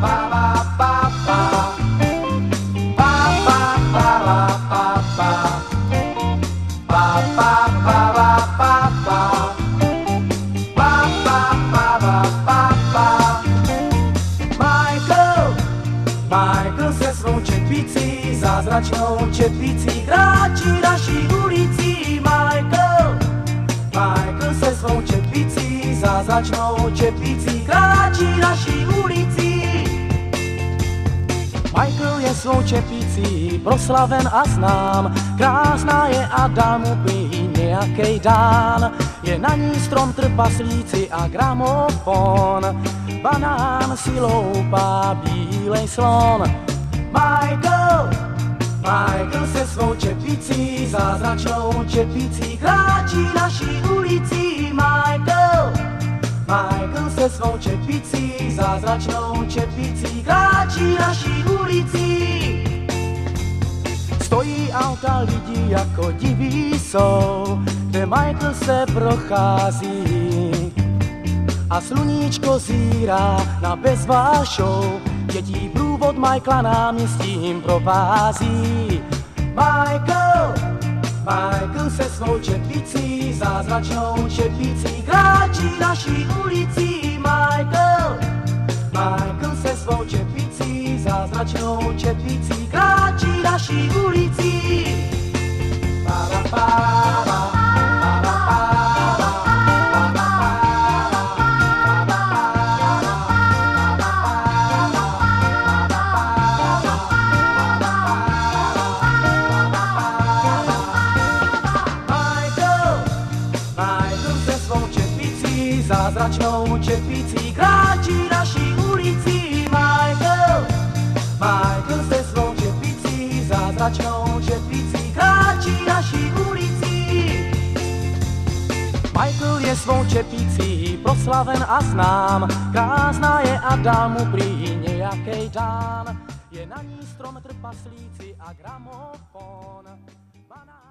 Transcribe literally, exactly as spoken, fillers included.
Michael se svou čepicí, zázračnou čepicí, kráčí naší ulicí. Michael, Michael se svou čepicí, zázračnou čepicí, kráčí naší ulicí. Michael je svou čepicí proslaven a znám, krásná je a dá mu prý nějakej dán. Je na ní strom, trpaslíci a gramofon, banán si loupá bílej slon. Michael, Michael se svou čepicí, zázračnou čepicí, kráčí naší ulicí. Michael, Michael se svou čepicí, zázračnou čepicí, kráčí naší ulicí. Stojí auta, lidi jako diví jsou, kde Michael se prochází. A sluníčko zírá na bezvášou, dětí průvod Michaela náměstím provází. Michael, Michael se svou čepicí, zázračnou čepicí, kráčí naší ulicí. Michael, Michael se svou čepicí, zázračnou čepicí, kráčí naší ulicí. Ba, ba, ba, ba. Zázračnou čepicí, kráčí naší ulicí. Michael, Michael se svou čepicí, zázračnou čepicí, kráčí naší ulicí. Michael je svou čepicí proslaven a znám, krásná je a dá mu prý nějakej dán. Je na ní strom, trpaslíci a gramofon. Banán